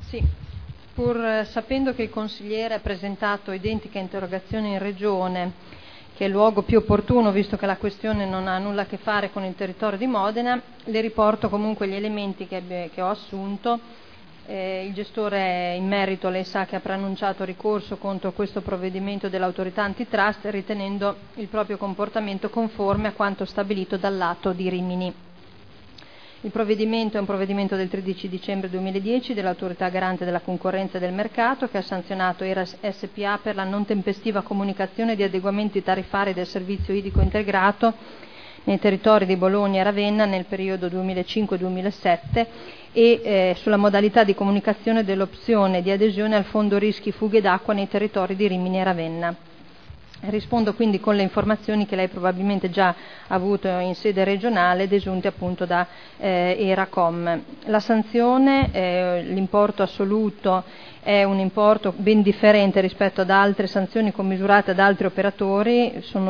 Sì, pur sapendo che il consigliere ha presentato identica interrogazione in Regione, che è il luogo più opportuno visto che la questione non ha nulla a che fare con il territorio di Modena, le riporto comunque gli elementi che ho assunto. Il gestore in merito, lei sa che ha preannunciato ricorso contro questo provvedimento dell'autorità antitrust, ritenendo il proprio comportamento conforme a quanto stabilito dal lato di Rimini. Il provvedimento è un provvedimento del 13 dicembre 2010 dell'autorità garante della concorrenza e del mercato, che ha sanzionato ERAS SPA per la non tempestiva comunicazione di adeguamenti tariffari del servizio idrico integrato nei territori di Bologna e Ravenna nel periodo 2005-2007 e sulla modalità di comunicazione dell'opzione di adesione al fondo rischi fughe d'acqua nei territori di Rimini e Ravenna. Rispondo quindi con le informazioni che lei probabilmente già ha avuto in sede regionale, desunte appunto da Eracom. La sanzione, l'importo assoluto è un importo ben differente rispetto ad altre sanzioni commisurate ad altri operatori, sono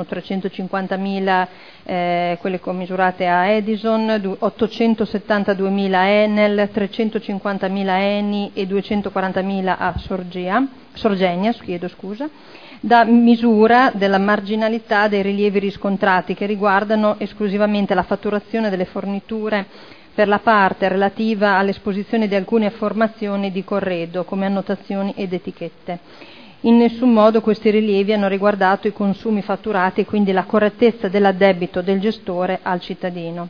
350.000 quelle commisurate a Edison, 872.000 Enel, 350.000 Eni e 240.000 a Sorgenia, da misura della marginalità dei rilievi riscontrati, che riguardano esclusivamente la fatturazione delle forniture per la parte relativa all'esposizione di alcune informazioni di corredo come annotazioni ed etichette. In nessun modo questi rilievi hanno riguardato i consumi fatturati e quindi la correttezza dell'addebito del gestore al cittadino.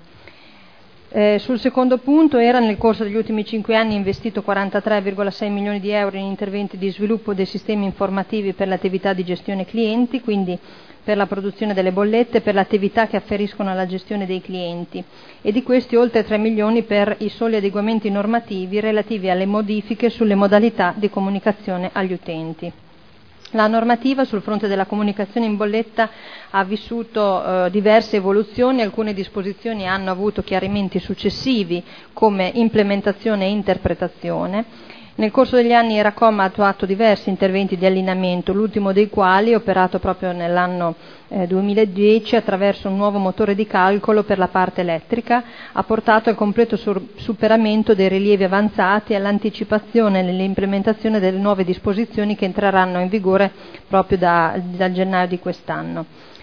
Sul secondo punto, era nel corso degli ultimi 5 anni investito 43,6 milioni di euro in interventi di sviluppo dei sistemi informativi per l'attività di gestione clienti, quindi per la produzione delle bollette, per le attività che afferiscono alla gestione dei clienti, e di questi oltre 3 milioni per i soli adeguamenti normativi relativi alle modifiche sulle modalità di comunicazione agli utenti. La normativa sul fronte della comunicazione in bolletta ha vissuto diverse evoluzioni, alcune disposizioni hanno avuto chiarimenti successivi come implementazione e interpretazione. Nel corso degli anni Eracom ha attuato diversi interventi di allineamento, l'ultimo dei quali, operato proprio nell'anno 2010 attraverso un nuovo motore di calcolo per la parte elettrica, ha portato al completo superamento dei rilievi avanzati e all'anticipazione nell'implementazione delle nuove disposizioni che entreranno in vigore proprio da gennaio di quest'anno.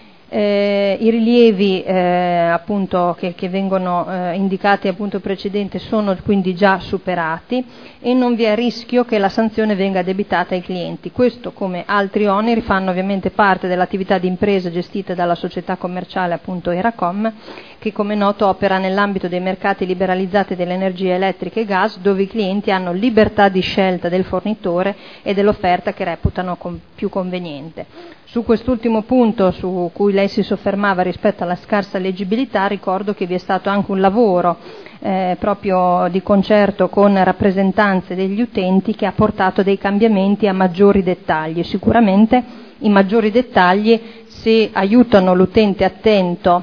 I rilievi appunto che vengono indicati appunto precedente sono quindi già superati e non vi è rischio che la sanzione venga addebitata ai clienti. Questo, come altri oneri, fanno ovviamente parte dell'attività di impresa gestita dalla società commerciale appunto Eracom, che come noto opera nell'ambito dei mercati liberalizzati dell'energia elettrica e gas, dove i clienti hanno libertà di scelta del fornitore e dell'offerta che reputano più conveniente. Su quest'ultimo punto, su cui lei si soffermava rispetto alla scarsa leggibilità, ricordo che vi è stato anche un lavoro proprio di concerto con rappresentanze degli utenti che ha portato dei cambiamenti a maggiori dettagli. Sicuramente i maggiori dettagli, se aiutano l'utente attento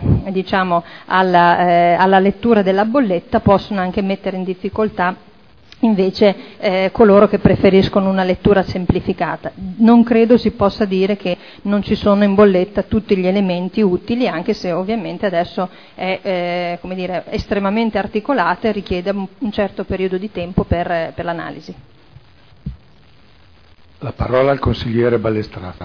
alla lettura della bolletta, possono anche mettere in difficoltà invece coloro che preferiscono una lettura semplificata. Non credo si possa dire che non ci sono in bolletta tutti gli elementi utili, anche se ovviamente adesso è estremamente articolata e richiede un certo periodo di tempo per l'analisi. La parola al consigliere Ballestrata.